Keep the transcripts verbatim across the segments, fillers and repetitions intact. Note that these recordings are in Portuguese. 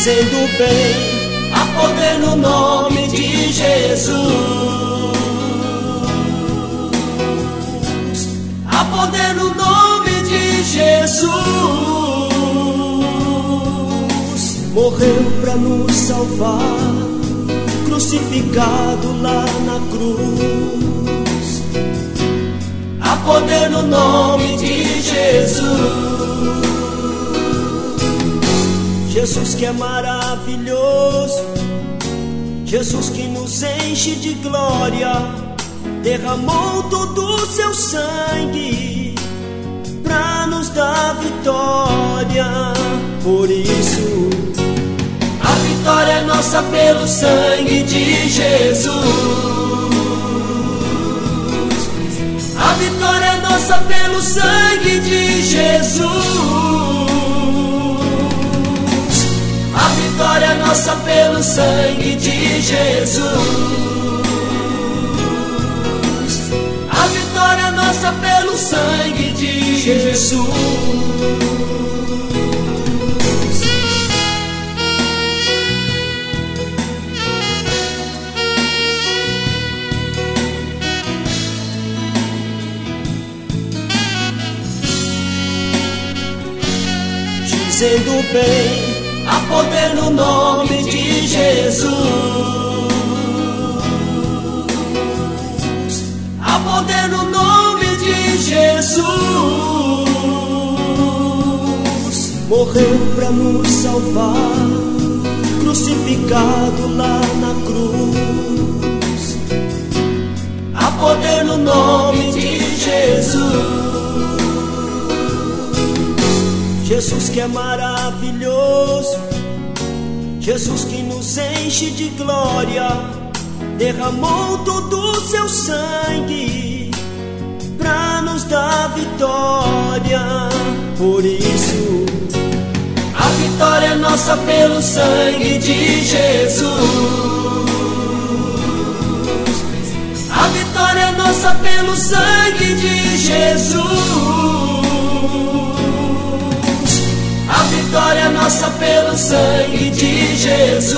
dizendo bem, há poder no nome de Jesus. Há poder no nome de Jesus. Morreu pra nos salvar, crucificado lá na cruz. Há poder no nome de Jesus. Jesus que é maravilhoso, Jesus que nos enche de glória, derramou todo o seu sangue pra nos dar vitória. Por isso, a vitória é nossa pelo sangue de Jesus. A vitória é nossa pelo sangue de Jesus. A vitória é nossa pelo sangue de Jesus. A vitória é nossa pelo sangue de Jesus. Dizendo bem, há poder no nome de Jesus. Há poder no nome de Jesus. Morreu pra nos salvar, crucificado lá na cruz. Há poder no nome de Jesus. Jesus que é maravilhoso, Jesus que nos enche de glória, derramou todo o seu sangue pra nos dar vitória. Por isso, a vitória é nossa pelo sangue de Jesus. A vitória é nossa pelo sangue de Jesus. A vitória é nossa pelo sangue de Jesus.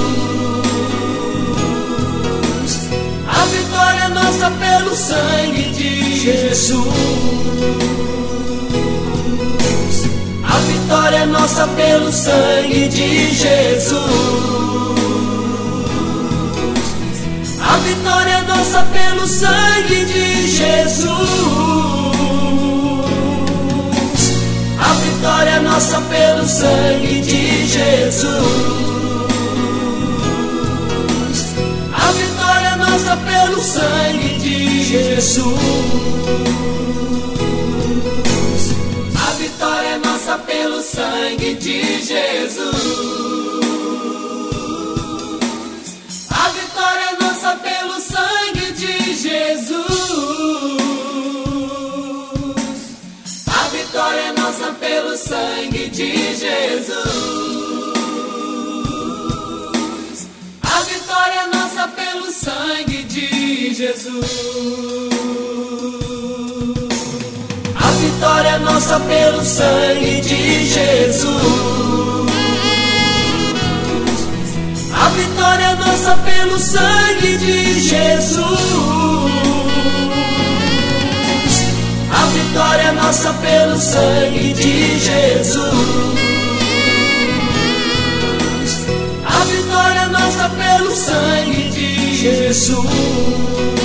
A vitória é nossa pelo sangue de Jesus. A vitória é nossa pelo sangue de Jesus. A vitória é nossa pelo sangue de Jesus. A vitória é nossa pelo sangue de Jesus. A vitória é nossa pelo sangue de Jesus. A vitória é nossa pelo sangue de Jesus. A vitória é nossa pelo sangue de Jesus. A vitória é nossa pelo sangue de Jesus. A vitória é nossa pelo sangue de Jesus. A vitória é nossa pelo sangue de Jesus. A vitória é nossa pelo sangue de Jesus. A vitória é nossa pelo sangue de Jesus. A vitória é nossa pelo sangue de Jesus.